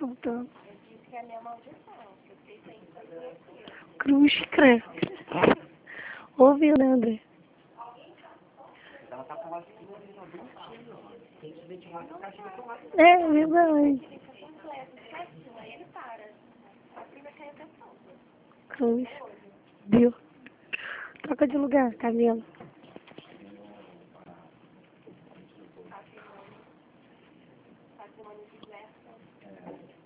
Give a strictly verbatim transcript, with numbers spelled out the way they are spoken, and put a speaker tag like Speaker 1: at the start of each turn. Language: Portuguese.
Speaker 1: soltando.
Speaker 2: Disse que é a minha maldição, que eu fiquei sem fazer aquilo.
Speaker 1: Cruz, credo. Ouviu, né, André?
Speaker 3: Ela tá com a espinha ali no dentinho, ó. Tem que ventilar essa caixa de tomate.
Speaker 1: É verdade.
Speaker 2: Fica completo, certinho, aí ele para. A prima cai até solta.
Speaker 1: Cruz. Deu. Troca de lugar, Camila.
Speaker 2: A Simone, a Simone diversa.